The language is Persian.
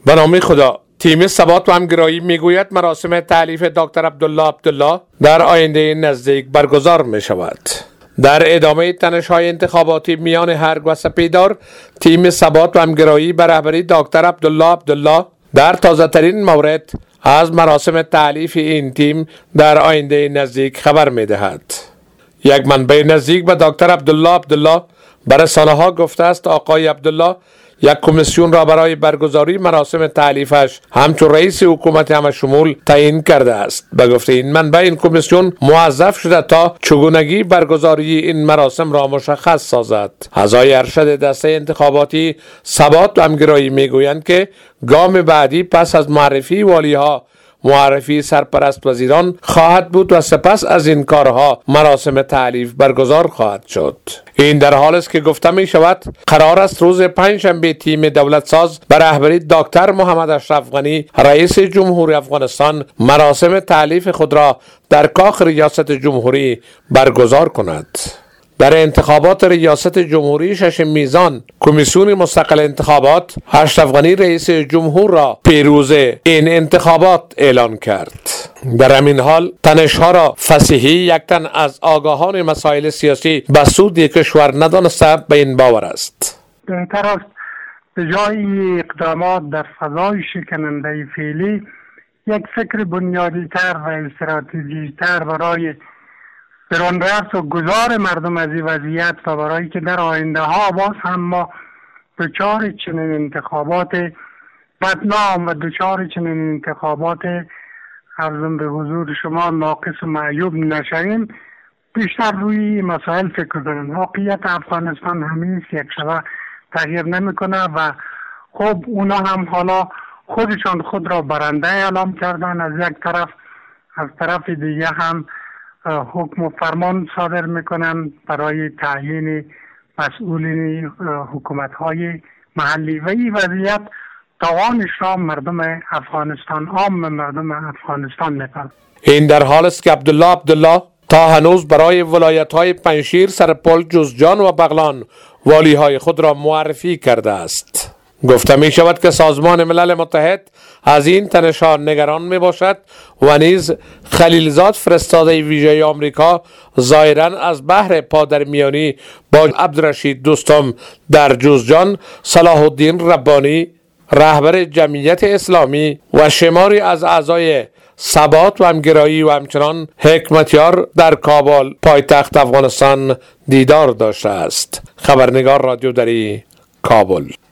به نام خدا. تیم ثبات و همگرایی میگوید مراسم تألیف دکتر عبدالله در آینده نزدیک برگزار می شود. در ادامه تنش‌های انتخاباتی میان هرگ و سپیدار، تیم ثبات و همگرایی به رهبری دکتر عبدالله در تازه ترین مورد از مراسم تألیف این تیم در آینده نزدیک خبر می دهد. یک منبع نزدیک به دکتر عبدالله به رسانه‌ها گفته است آقای عبدالله یک کمیسیون را برای برگزاری مراسم تألیفش همچون رئیس حکومت همشمول تعیین کرده است. به گفته این منبع این کمیسیون موظف شده تا چگونگی برگزاری این مراسم را مشخص سازد. اعضای ارشد دسته انتخاباتی ثبات و همگرایی میگویند که گام بعدی پس از معرفی والیها معرفی سرپرست وزیران خواهد بود و سپس از این کارها مراسم تألیف برگزار خواهد شد. این در حال است که گفته می شود قرار است روز پنجشنبه تیم دولت ساز به رهبری دکتر محمد اشرف غنی رئیس جمهوری افغانستان مراسم تألیف خود را در کاخ ریاست جمهوری برگزار کند. در انتخابات ریاست جمهوری 6 میزان کمیسیون مستقل انتخابات اشرف غنی رئیس جمهور را پیروز این انتخابات اعلان کرد. در همین حال تنش‌ها را فصیحی یک تن از آگاهان مسائل سیاسی به سود کشور ندانسته به این باور است. بهتر است به جای اقدامات در فضای شکننده فعلی یک فکر بنیادی‌تر و استراتژیک‌تر برای برانرفت و گذار مردم از این وضعیت و برای که در آینده ها باز هم ما دچار چنین انتخابات بدنام و دچار چنین انتخابات عرضم به حضور شما ناقص و معیوب نشویم، بیشتر روی مسائل فکر کنیم. واقعیت افغانستان همیشه یک شبه تغییر نمیکنه و خب اونا هم حالا خودشان خود را برنده اعلام کردن از یک طرف، از طرف دیگه هم حکم و فرمان صادر میکنن برای تعیین مسئولین حکومت‌های محلی و این وضعیت توانش را مردم افغانستان مردم افغانستان میکنند. این در حال است که عبدالله تا هنوز برای ولایت‌های پنجشیر، سرپل، جوزجان و بغلان والی‌های خود را معرفی کرده است. گفته می شود که سازمان ملل متحد از این تنش‌ها نگران می باشد و نیز خلیلزاد فرستاده ویژه آمریکا ظاهراً از بحر پادرمیانی با عبدالرشید دوستم در جوزجان، صلاح الدین ربانی رهبر جمعیت اسلامی و شماری از اعضای ثبات و همگرایی و همچنان حکمتیار در کابل پایتخت افغانستان دیدار داشته است. خبرنگار رادیو دری، کابل.